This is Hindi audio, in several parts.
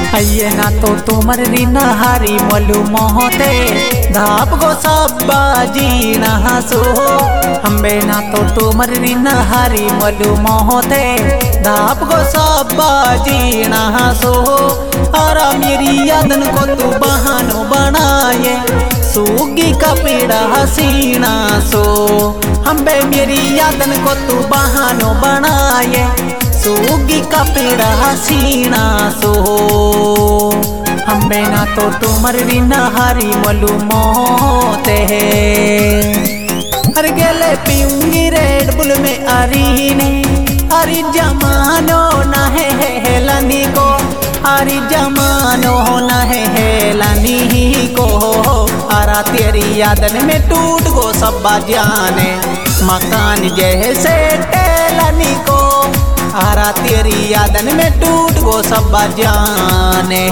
अये ना तो तुमर नहारी मलु मोहते धाप गो सब जीना सो हम्बे ना तो तुमर नहारी मलु मोहते धाप गो सब जीना सो अरा मेरी यादन को तू बहानो बनाए सूगी का पीड़ा हसीना सो हम्बे मेरी यादन को तू बहानो बनाए सूगी का पीड़ा हसीना सो हम्बे ना तो तुमर नहारी मलु मोहते हर गेले पीऊंगी रेड बुल में अरीने अरी जमानो ना है हेलानी को अरी जमानो ना है हेलानी को अरा तेरी यादन में टूट गो सब जाने मकान जैसे टेलानी को आरा तेरी यादन में टूट गो सब जाने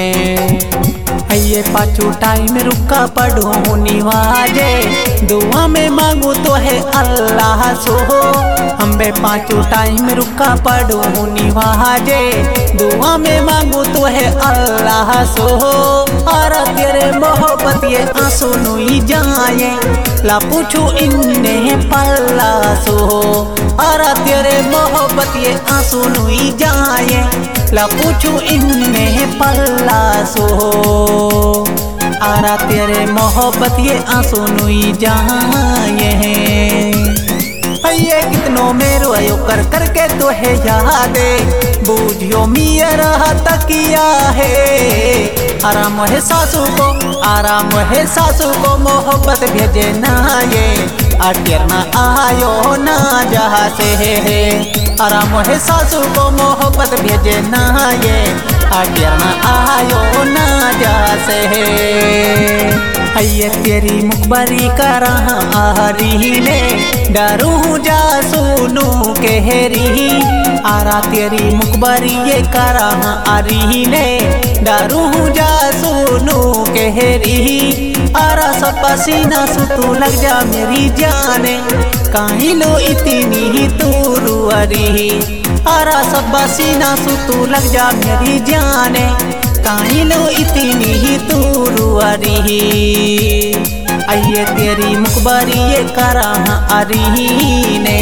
ये पाछू टाइम रुका पढ़ू निवाजे दुआ में मांगू तो है अल्लाह सो हम्बे पाछू टाइम रुका पढ़ू निवाजे दुआ में मांगू तो है अल्लाह सो आरा तेरे मोहब्बत ये आंसू नुई जाए ला पूछू इन्ने पल्ला सो आरा तेरे मोहब्बत ये आंसू नुई जाए ला पूछू इन्ने पल्ला सो आरा तेरे मोहब्बत ये आंसू नुई जाए ये कितनो मेरो आयो कर करके तो है यादे बूझियो मेरा तकिया है आराम है सासू को मोहब्बत भेजे ना ये अटेर ना आयो ना जहाँ से है आराम है सासू को मोहब्बत भेजे ना ये अटेर ना आयो ना जहाँ से है ये तेरी मुखबरी करा आहरी ने डरू जा सुनू कहरी आरा तेरी मुखबरी ये करा आरी ने डरू जा सुनू कहरी आरा सब पसीना सुतू लग जा मेरी जाने काहे लो इतनी तू रुअरी आरा सब पसीना सुतू लग जा मेरी जाने काहे लो इतनी तू रुअरी आइए तेरी मुखबरी ये करा आरी ने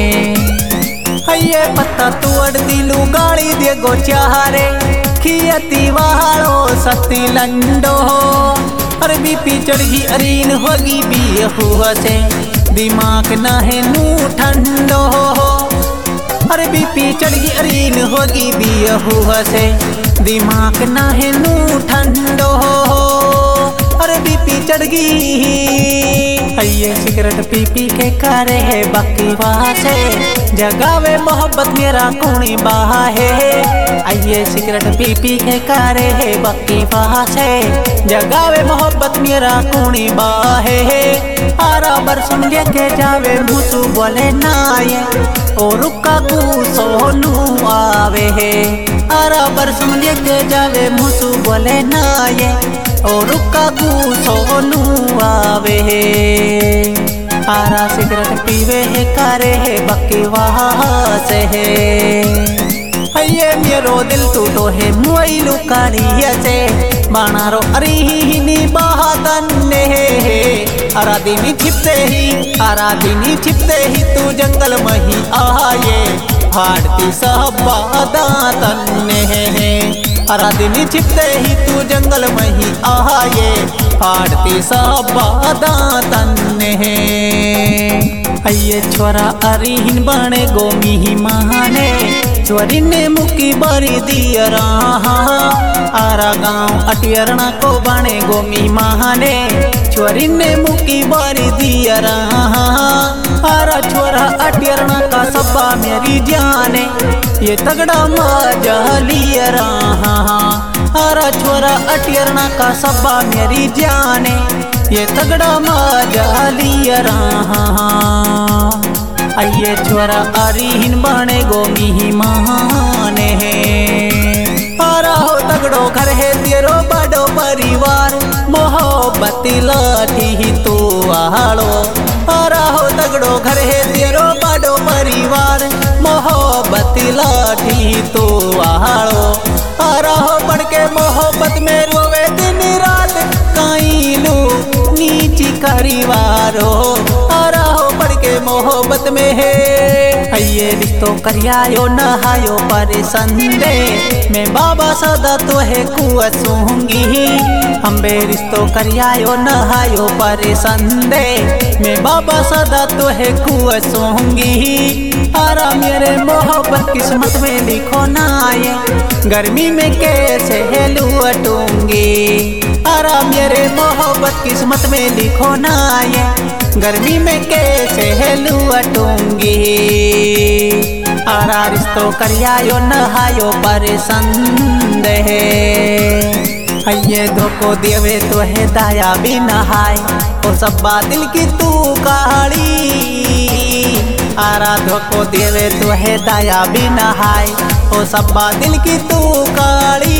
ये पत्ता तोड़ दिलू गाड़ी दे गो चारे खियती वालो सती लंडो अरे बीपी चढ़ी अरीन होगी भी हुआ से दिमाग ना है नू ठंडो अरे बीपी चढ़ी अरीन होगी भी हुआ से दिमाग ना है नू ठंडो अरे बीपी चढ़ गई ये सिगरेट पी पी के करे है बाकी वासे जगावे मोहब्बत मेरा कौनी बाहा है ये सिगरेट पी पी के करे है बाकी वासे जगावे मोहब्बत मेरा कौनी बाहा है आरा बरसम लेके जावे मुसु बोले ना ये और रुका कू सोनू आवे है आरा बरसम लेके जावे मुसु बोले ना ये और रुका कू सोनू आवे है आरा सिगरेट पीवे है करे है बाकी वहाँ से है ये मेरो दिल टूटो है मोइलू कालिया से बाणारो अरीनी बहादन्ने आरा दिनी छिपते ही तू जंगल मही आये फाड़ती सब दातन्ने आरा दिनी छिपते ही तू जंगल मही आये फाड़ती सब दातन्ने ये छोरा अरीन बने गोमी महाने छोरी ने मुकी बरी दिया रहा आरा गाँव अटियरना को बने गोमी महाने छोरी ने मुकी बरी दिया रहा आरा छोरा अटियरना का सब्बा मेरी जाने ये तगड़ा मजा लिया रहा आरा छोरा अटियरना का सब्बा मेरी जाने ये तगड़ा मजा लिया रहा ये छोरा अरीन बने गोमी महाने आरा हो तगड़ो घर है तेरो बड़ो परिवार मोहब्बत लाठी तो आड़ो आरा हो तगड़ो घर है तेरो बड़ो परिवार मोहब्बत लाठी तो आड़ो आरा हो बढ़ के के मोहब्बत में रोवे दिन रात काईलू नीची करीवारो आराहो पड़ के मोहब्बत में है ये रिश्तो करियायो नहायो पर संदे मैं बाबा सदा तो है कुआसूंगी अम्बे रिश्तो करियायो नहायो पर संदे मैं बाबा सदा तो है कुआसूंगी आरा मेरे मोहब्बत किस्मत में लिखो ना आए गर्मी में कैसे लुटूंगी आरा मेरे मोहब्बत किस्मत में लिखो ना आए गर्मी में कैसे लुटूंगी आरा रिश्तो करियायो नहायो पर संदेह ये धोखो देवे तो है दाया भी नहाय ओ सब बातिल की तू कहाड़ी आरा धोखो देवे तो है दाया भी नहाय ओ सब बातिल की तू कहाड़ी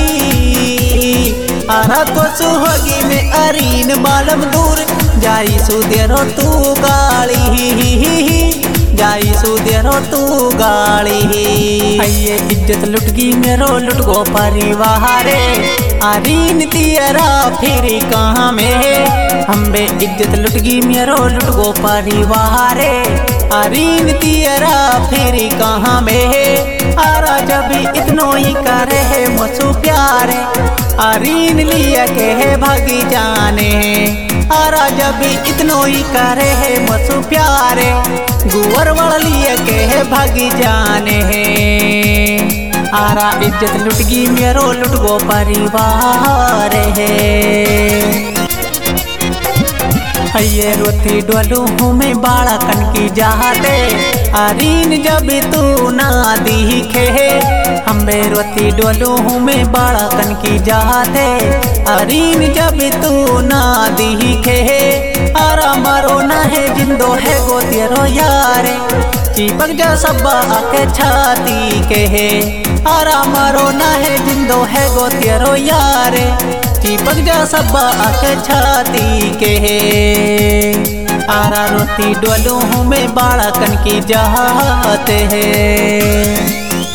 आरा तो सुहागी में अरीन बालम दूर जाई सुदेरो तू गाड़ी जाई सुदेरो तू गाड़ी ये इज्जत लुटगी मेरो लुट गो परिवारे आरीन तियरा फिर कहाँ में हम्बे इज्जत लुटगी मेरो लुट गो परिवारे आरीन तियरा फिर कहाँ में आरा जब इतनो ही करे है मुझसे प्यारे आरीन लिया के है भागी जाने आरा जब इतनो ही करे है मुझसे प्यारे गुवर वाला लिया के है भागी जाने आरा इज्जत लुटगी मेरो लुट गो परिवार है ये रोती डोलू हूँ मैं बाड़ा कन की जाते आरीन जब तू ना दिखे हम्बे रोती डोलू हूँ मैं बाड़ा कन की जाते आरीन जब तू ना दिखे आरा मरो ना है जिंदो है गो तेरो यारे चिपक जा सब आके छाती के है आरा मरो ना है जिंदो है गो तेरो यारे चिपक जा सब आके छाती के है आरा रोती डोलू हूँ मैं बाड़ा कन की जाते हैं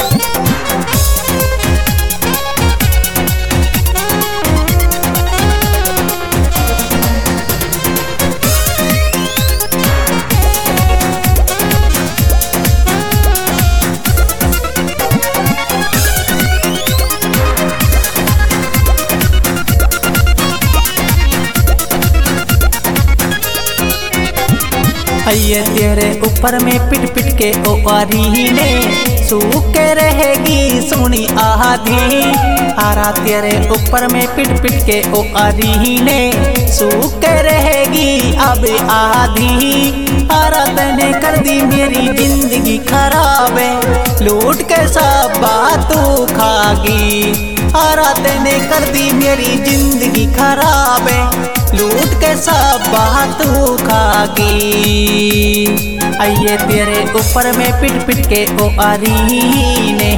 ये तेरे ऊपर में पिट पिट के ओ आरीने सूख के रहेगी सोनी आधी आरा तेरे ऊपर में पिट पिट के ओ आरीने सूख के रहेगी अब आधी आरा तने कर दी मेरी जिंदगी खराब है लूट के सब बातों खागी आरा तने कर दी मेरी जिंदगी खराब है लूट के सब बातों खागी आइए तेरे ऊपर में पिट पिट के ओ आरीने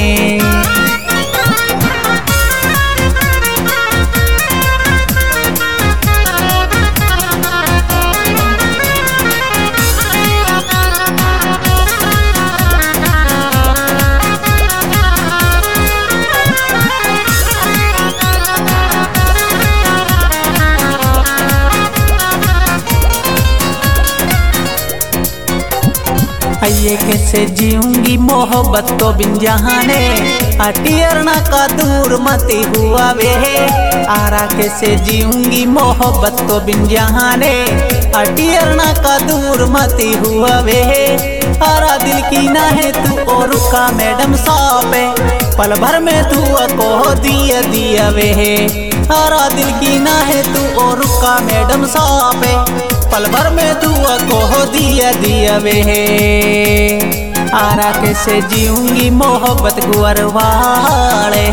ये कैसे जीऊंगी मोहब्बत तो बिन जहाने अटियरना का दूर मती हुआ वे आरा कैसे जीऊंगी मोहब्बत तो बिन जहाने अटियरना का दूर मती हुआ वे आरा दिल की ना है तू और का मैडम सापे पल भर में तू को दिया वे आरा दिल की ना है तू और का मैडम सापे पल भर में तू को दिया वे आरा कैसे जीऊंगी मोहब्बत गुवर वाले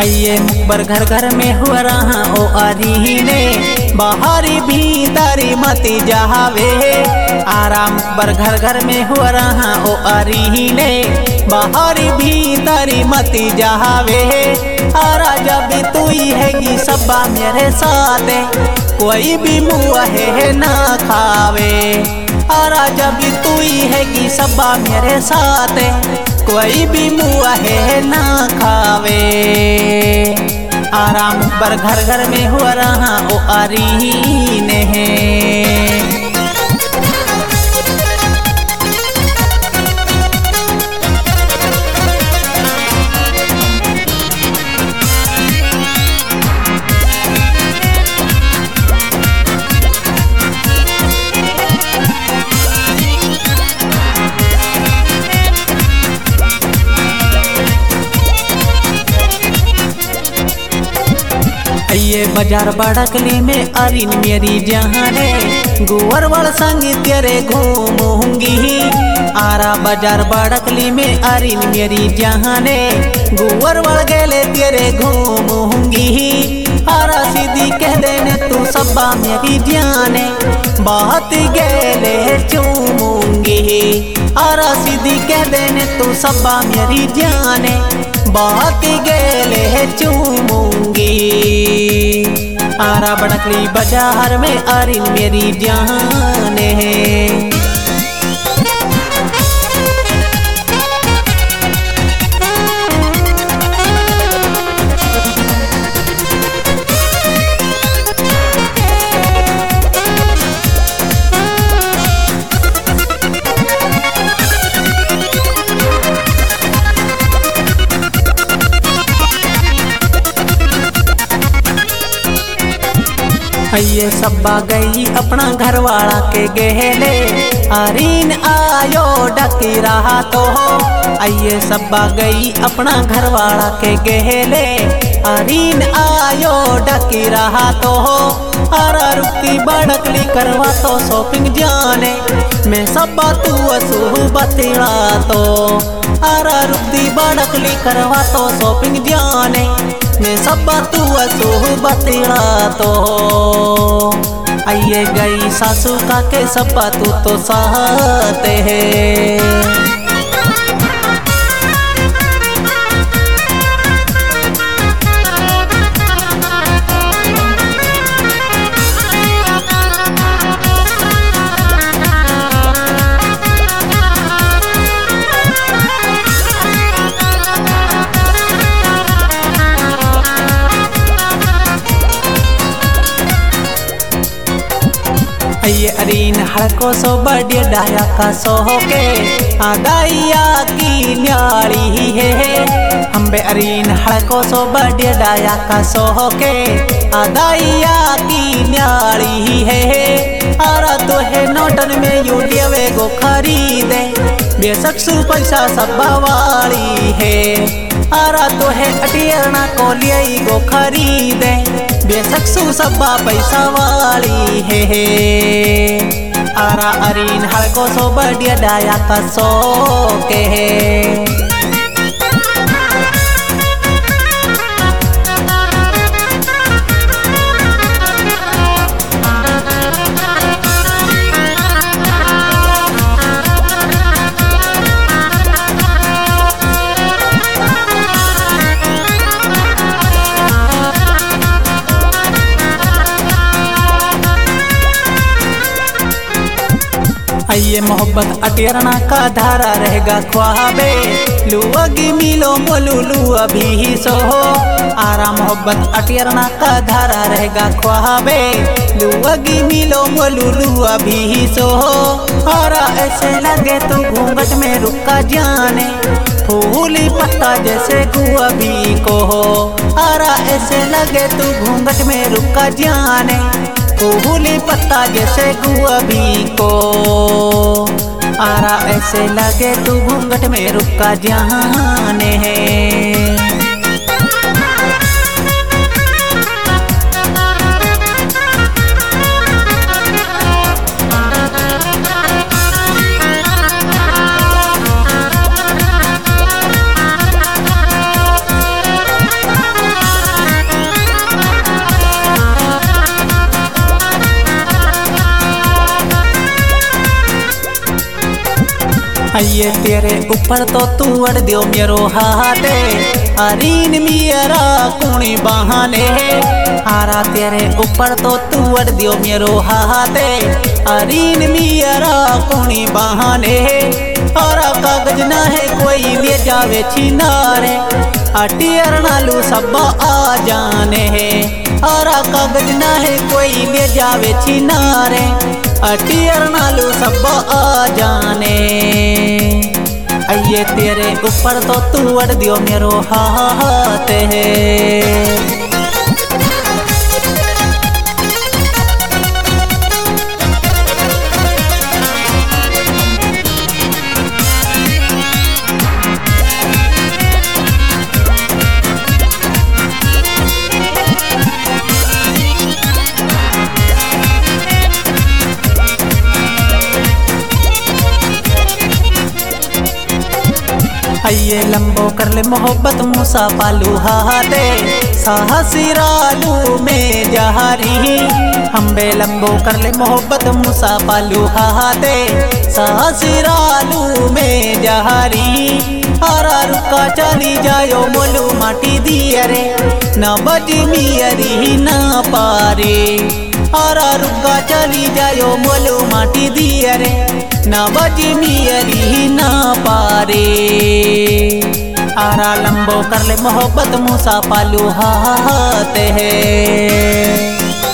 आइए मुकबर घर घर में हुआ रहा ओ अरीने बाहरी भीतरी मती जहावे। आराम मुकबर घर घर में हुआ रहा ओ अरीने बाहरी भीतरी मती जहावे। आरा जब तू ही हैगी सब्बा मेरे साथ कोई भी मुँह है ना खावे। आरा जब तू ही हैगी सब्बा मेरे साथ कोई भी मुँह है ना खावे। आराम मुकबर घर घर में हुआ रहा ओ अरीने ये बाजार बड़कली में अरिन मेरी जहाने गुवर वाल संग तेरे घूमूंगी। आरा बाजार बड़कली में अरिन मेरी जहाने गुवर वाल गेले तेरे घूमूंगी। आरा सीधी कह देने तू सब्बा मेरी जाने बहुत गेले चूमूंगी। आरा सीधी कह देने तू सब्बा मेरी जाने बहुत गेले चूमूंगी। आरा बड़कली बाजार में अरिन मेरी जाने ये सब्बा गई अपना घर वाला के गहले अरीन आयो डकी रहा तो। ये सब्बा गई अपना घर वाला के गहले अरीन आयो डकी रहा तो। आरा रुकी बड़कली करवा तो शॉपिंग जाने मैं सब्बा तू असू बतिड़ा तो। आरा रुकी बड़कली करवा तो शॉपिंग जाने मैं सब्बा तू असू बतिड़ा तो। आइए गई सासू का के सब्बा तू तो सहते है। ये अरीन हड़को सो बड़े डाया का सो के आदाइया की न्याली है। हम बे अरीन हड़को सो बड़े डाया का सो के आदाइया की न्याली है। आरा तो है नोटन में यूलिया वे गो खरीदे बेशक सु पैसा सब्बा वाली है। आरा तो है अटियरना को लिए गो खरीदे बेशक सु सब्बा पैसा वाली है। आरा अरीन हड़को सो बढ़िया डाया का सो के है। ये मोहब्बत अटेरना का धारा रहेगा ख्वाबे लुआगी मिलो मोलुलु अभी सो। आरा मोहब्बत अटेरना का धारा रहेगा ख्वाबे लुआगी मिलो मोलुलु अभी सो। आरा ऐसे लगे तो घूंघट में रुका जाने फूली पत्ता जैसे गुआबी को हो। आरा ऐसे लगे तो घूंघट में रुका जाने फूली पत्ता जैसे गुआबी को। आरा ऐसे लगे तू घूंघट में रुका जाने है। ये तेरे ऊपर तो तू अड़ दियो मेरो हाथे अरीन मेरा कुणी बहाने आरा तेरे ऊपर तो तू अड़ दियो मेरो हाथे अरीन मेरा कुणी बहाने आरा कागज ना है कोई ले जावे छिनारे अटियर नालू सब आ जाने है आरा कागज ना है कोई ले जावे छिनारे अटियर नालू सब आ जाने ये तेरे ऊपर तो तू अड़ दियो मेरो हाथ है। ये लंबो कर ले मोहब्बत मूसा पालू हादे साहसिरालू में जहारी हम्बे लंबो कर ले मोहब्बत मूसा पालू हादे साहसिरालू में जहारी आरा रुका चली जायो मोलू माटी दिया रे न बज मियरी न पारे आरा रुका चली जायो मोलू माटी दिया रे न बज मियरी न पारे आरा लंबो कर ले मोहब्बत मूसा पालू हाथ है।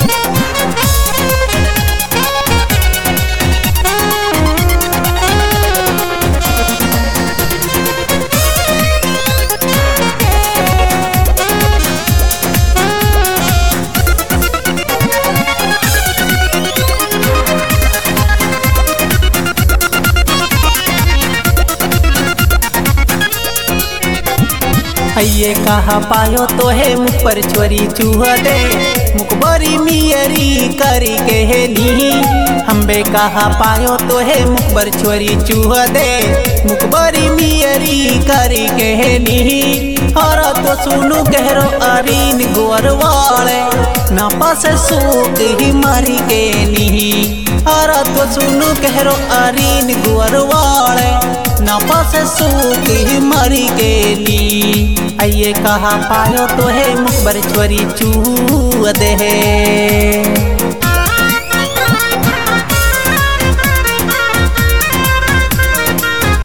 ये कहा पायो तो है मुख पर छोरी चूहा दे मुखबरी मियरी करी के नी हम्बे कहा पायो तो है मुख पर छोरी चूहा दे मुखबरी मियरी करी के नी और तो सुनु कहरो अरीन गोर वाले ना पास सूक ही मारी के नी और तो सुनु कहरो अरीन गोर वाले ना पास सूक ही मारी के नी ये कहा पायो तो है मुखबर छोरी चू दे।